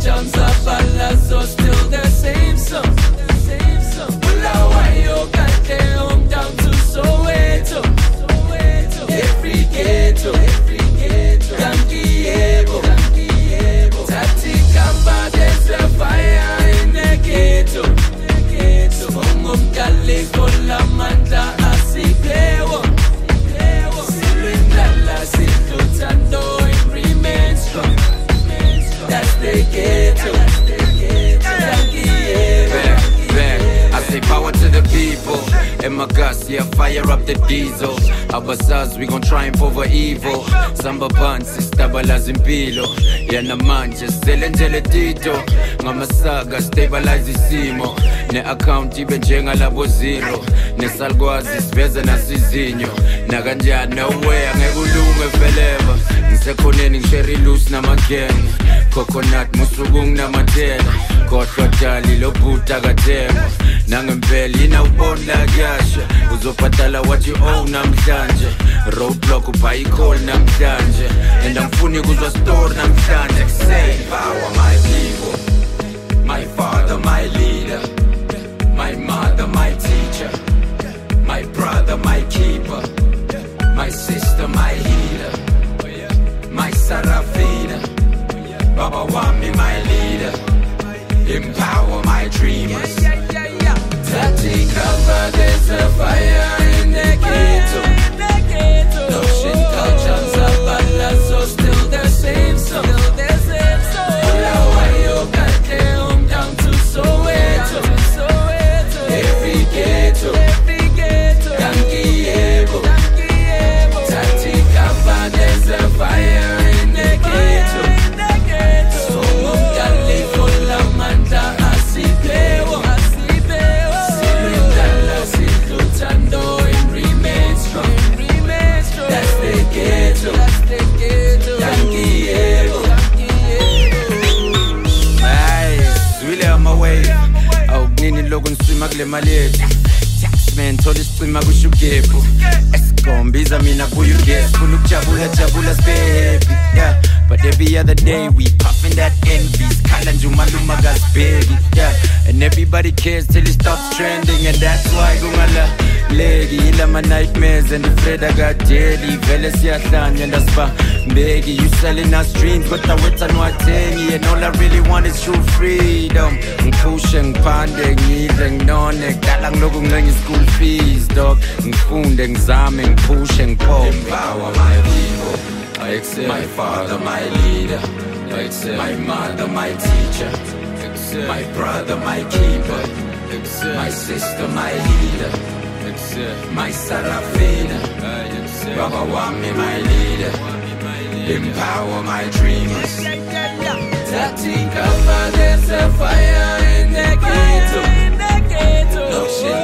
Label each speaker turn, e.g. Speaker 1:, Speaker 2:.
Speaker 1: touchdowns, Abalazo, still the same song. Bulawayo got their home down to Soweto. Every ghetto, Yankiebo. Tati Kamba, there's a fire in the ghetto. Mongom Kale Kola Manda Asipewo. Silindala Silutando, it remains strong. That's the ghetto. I say power to the people. And my gas, yeah, fire up the diesel. Abasaz, we gon' triumph over evil. Samba pansi, stabilize impilo. Yana manje, selendele tito. Ngamasaga, stabilize isimo. Ne account ibe njenga labo zero. Ne salgwazi, siveze nasizinyo. Nakanja, no way, angekulunge forever. Ngisekhoneni, ngishare loose namagang. Coconut, musugung namatela. Kodwa lo buta katema. Nangempela inawubona kuyasha. Uzophatala what you own namhlanje. Roadblock ubuy call namhlanje. And angifuni kuzwa story namhlanje. Say power my people. My father, my leader. My mother, my teacher. My brother, my keeper. My sister, my healer. My Sarafina. Baba Wami, my leader. Empower my dreamers. Tati cover, there's a fire in the ghetto. Notion cultures, Abalazo, still the same song. Bulawayo got their home down to Soweto. Every ghetto, Yankiebo. Tati cover, there's a fire in the ghetto. Kule malethi taxman thola isicima kusho ugebhu esigombiza mina kuyo guess funa ukujabula sibe happy yeah but every other day we puffing that envy skhala nje umaluma kasibheki yeah and everybody cares till it stops trending and that's why kungala legi ilama nightmares and the Fred I got daily vele siyahlanya ndasiba mbeki you selling us dreams but I wait on what thing and all I really want is true freedom ngipushe ngiphande ngidle nginone kudala ngiloku ngenye school fees dog ngifunde ngizame ngipushe ngiphope empower my people I accept my father my leader I accept my mother my teacher my brother my keeper my sister my healer my Sarafina Baba Wami my leader empower my dreamers Tati cover there's a fire in the ghetto.